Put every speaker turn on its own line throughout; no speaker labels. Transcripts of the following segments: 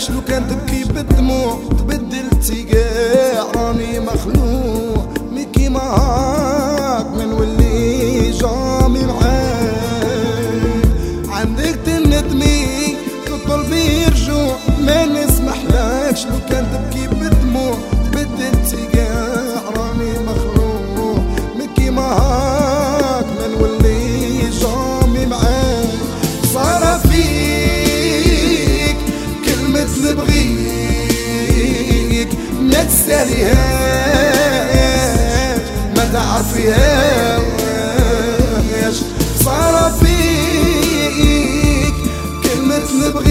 لو كان تبكي بالدموع تبدل تيقاع راني مخلوع مي كيما هاك من ولي جامي معاك عندك تندمي تطلبي رجوع ما نسمحلكش لو كان تبكي بالدموع تبدل تيقاع راني مخلوع مي كيما هاك من ولي جامي معاك صار فيك كلمة نبغيك ما تساليهاش ما تعرفيهاش صار فيك كلمة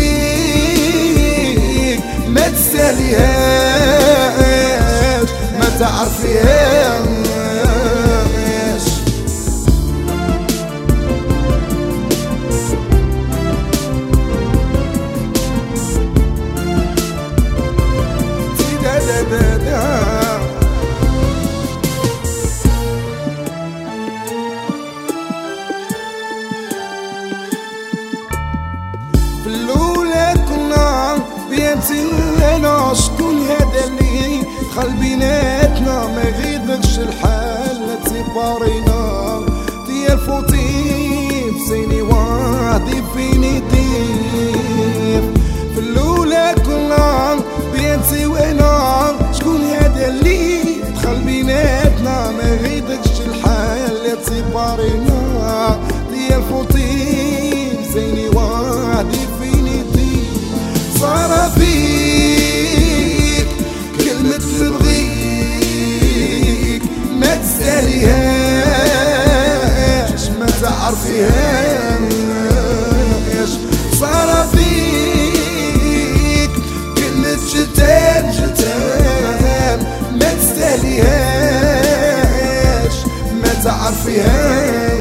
نبغيك ما تساليهاش ما تعرفيهاش في الأولى كنا بينتي أنا شكون هذا اللي دخل بيناتنا ما غيدكش الحال لا تيبارينا ديال فوتيف سيني وادي فيني ديف في الأولى كنا بينتي وأنا شكون هذا اللي دخل بيناتنا ما غيدكش الحال لا تيبارينا ديال فوتيف سيني وادي فيني ديف صار فيك كلمة نبغيك ما تساليهاش ما تعرفيهاش صار فيك كلمة جتان جتان ما تساليهاش ما تعرفيهاش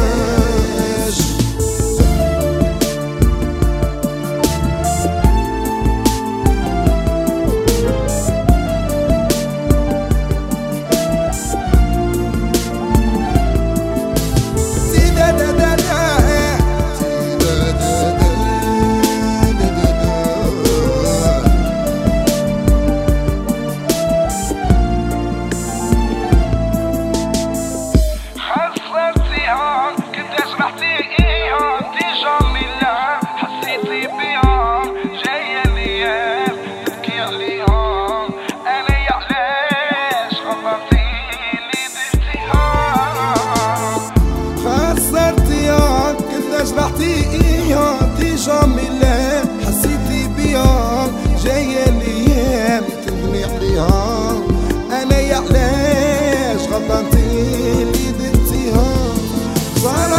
دي جميلة حسيتي بيها جاية الايام تبني عليها انا يا علاش غلطتي اللي درتيها صار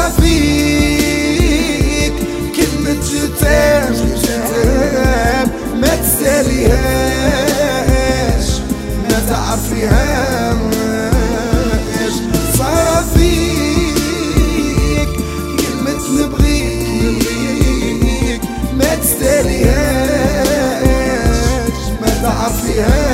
فيك كلمة جتان جتان ما تساليهاش ما تعرفيهاش صار فيك كلمة نبغيك ما تساليهاش ما تعرفيهاش